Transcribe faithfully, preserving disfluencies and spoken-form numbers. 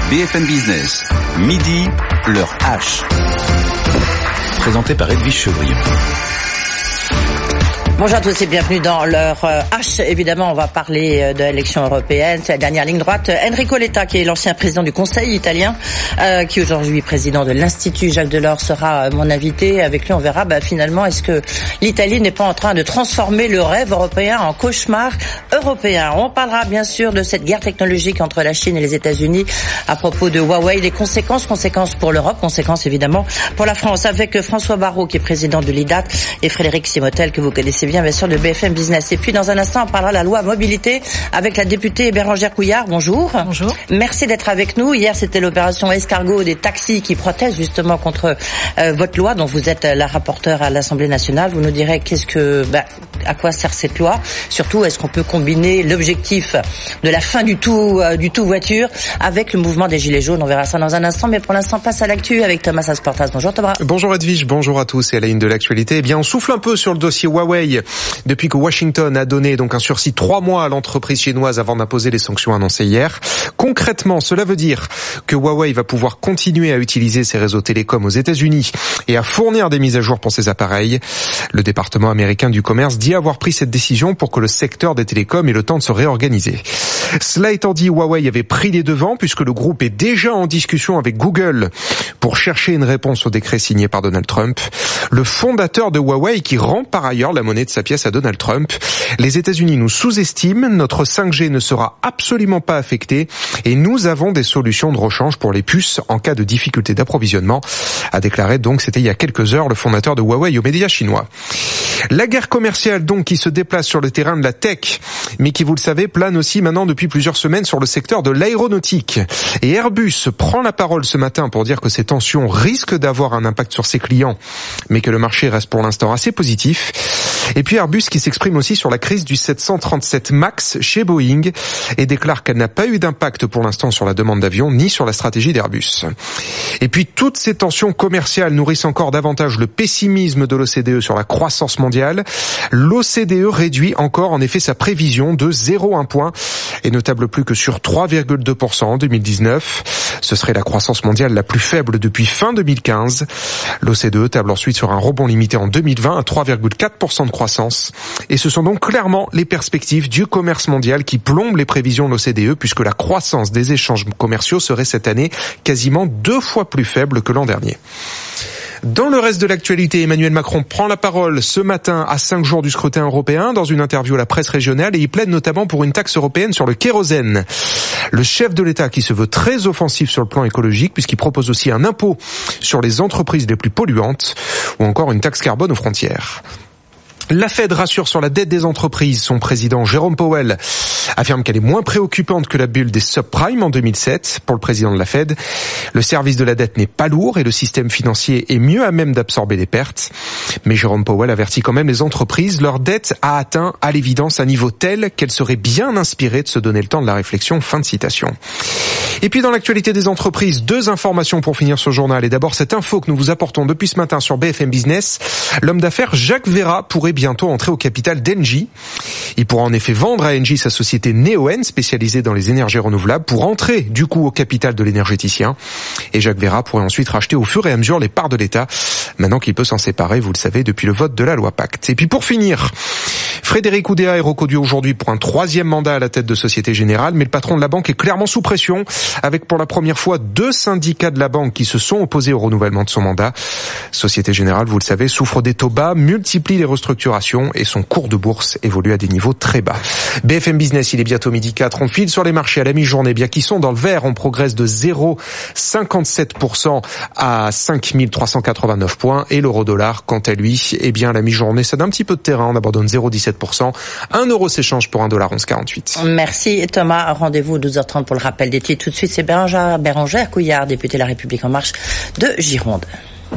B F M Business, midi, l'heure H. Présenté par Edwige Chevrillon. Bonjour à tous et bienvenue dans l'heure H. Évidemment, on va parler de l'élection européenne. C'est la dernière ligne droite. Enrico Letta, qui est l'ancien président du Conseil italien, euh, qui est aujourd'hui président de l'Institut Jacques Delors, sera mon invité. Avec lui, on verra bah, finalement, est-ce que l'Italie n'est pas en train de transformer le rêve européen en cauchemar européen. On parlera bien sûr de cette guerre technologique entre la Chine et les États-Unis à propos de Huawei. Les conséquences, conséquences pour l'Europe, conséquences évidemment pour la France. Avec François Barrault, qui est président de l'I D A C, et Frédéric Simotel, que vous connaissez bien, bien sûr, de B F M Business. Et puis, dans un instant, on parlera de la loi mobilité avec la députée Bérengère Couillard. Bonjour. Bonjour. Merci d'être avec nous. Hier, c'était l'opération escargot des taxis qui protestent justement contre euh, votre loi, dont vous êtes la rapporteure à l'Assemblée nationale. Vous nous direz qu'est-ce que, bah, à quoi sert cette loi. Surtout, est-ce qu'on peut combiner l'objectif de la fin du tout, euh, du tout voiture avec le mouvement des Gilets jaunes. On verra ça dans un instant. Mais pour l'instant, place à l'actu avec Thomas Asportas. Bonjour Thomas. Bonjour Edwige, bonjour à tous. Et à la ligne de l'actualité, eh bien, on souffle un peu sur le dossier Huawei. Depuis que Washington a donné donc un sursis de trois mois à l'entreprise chinoise avant d'imposer les sanctions annoncées hier. Concrètement, cela veut dire que Huawei va pouvoir continuer à utiliser ses réseaux télécoms aux États-Unis et à fournir des mises à jour pour ses appareils. Le département américain du commerce dit avoir pris cette décision pour que le secteur des télécoms ait le temps de se réorganiser. Cela étant dit, Huawei avait pris les devants puisque le groupe est déjà en discussion avec Google pour chercher une réponse au décret signé par Donald Trump. Le fondateur de Huawei qui rend par ailleurs la monnaie de sa pièce à Donald Trump. Les États-Unis nous sous-estiment, notre cinq G ne sera absolument pas affecté et nous avons des solutions de rechange pour les puces en cas de difficulté d'approvisionnement, a déclaré donc, c'était il y a quelques heures, le fondateur de Huawei aux médias chinois. La guerre commerciale donc qui se déplace sur le terrain de la tech, mais qui, vous le savez, plane aussi maintenant depuis plusieurs semaines sur le secteur de l'aéronautique. Et Airbus prend la parole ce matin pour dire que ces tensions risquent d'avoir un impact sur ses clients, mais que le marché reste pour l'instant assez positif. Et puis Airbus qui s'exprime aussi sur la crise du sept cent trente-sept MAX chez Boeing et déclare qu'elle n'a pas eu d'impact pour l'instant sur la demande d'avions ni sur la stratégie d'Airbus. Et puis toutes ces tensions commerciales nourrissent encore davantage le pessimisme de l'O C D E sur la croissance mondiale. L'O C D E réduit encore en effet sa prévision de zéro virgule un point et ne table plus que sur trois virgule deux pour cent en deux mille dix-neuf. Ce serait la croissance mondiale la plus faible depuis fin deux mille quinze. L'O C D E table ensuite sur un rebond limité en deux mille vingt à trois virgule quatre pour cent de croissance. Et ce sont donc clairement les perspectives du commerce mondial qui plombent les prévisions de l'O C D E puisque la croissance des échanges commerciaux serait cette année quasiment deux fois plus faible que l'an dernier. Dans le reste de l'actualité, Emmanuel Macron prend la parole ce matin à cinq jours du scrutin européen dans une interview à la presse régionale et il plaide notamment pour une taxe européenne sur le kérosène. Le chef de l'État qui se veut très offensif sur le plan écologique puisqu'il propose aussi un impôt sur les entreprises les plus polluantes ou encore une taxe carbone aux frontières. La Fed rassure sur la dette des entreprises. Son président Jérôme Powell affirme qu'elle est moins préoccupante que la bulle des subprimes en deux mille sept. Pour le président de la Fed, le service de la dette n'est pas lourd et le système financier est mieux à même d'absorber les pertes. Mais Jérôme Powell avertit quand même les entreprises. Leur dette a atteint à l'évidence un niveau tel qu'elle serait bien inspirée de se donner le temps de la réflexion. Fin de citation. Et puis dans l'actualité des entreprises, deux informations pour finir ce journal. Et d'abord cette info que nous vous apportons depuis ce matin sur B F M Business. L'homme d'affaires Jacques Veyrat pourrait bientôt entrer au capital d'Engie. Il pourra en effet vendre à Engie sa société Neoen, spécialisée dans les énergies renouvelables, pour entrer du coup au capital de l'énergéticien. Et Jacques Veyrat pourrait ensuite racheter au fur et à mesure les parts de l'État, maintenant qu'il peut s'en séparer, vous le savez, depuis le vote de la loi Pacte. Et puis pour finir, Frédéric Oudéa est reconduit aujourd'hui pour un troisième mandat à la tête de Société Générale, mais le patron de la banque est clairement sous pression, avec pour la première fois deux syndicats de la banque qui se sont opposés au renouvellement de son mandat. Société Générale, vous le savez, souffre des taux bas, multiplie les restructurations et son cours de bourse évolue à des niveaux très bas. B F M Business, il est bientôt midi quatre. On file sur les marchés à la mi-journée, bien qu'ils sont dans le vert. On progresse de zéro virgule cinquante-sept pour cent à cinq mille trois cent quatre-vingt-neuf points. Et l'euro-dollar, quant à lui, eh bien, à la mi-journée, ça donne un petit peu de terrain. On abandonne zéro virgule dix-sept pour cent. un euro s'échange pour un dollar onze virgule quarante-huit. Merci Thomas. Rendez-vous douze heures trente pour le rappel des titres. Tout de suite, c'est Bérengère, Bérengère Couillard, députée de La République En Marche de Gironde.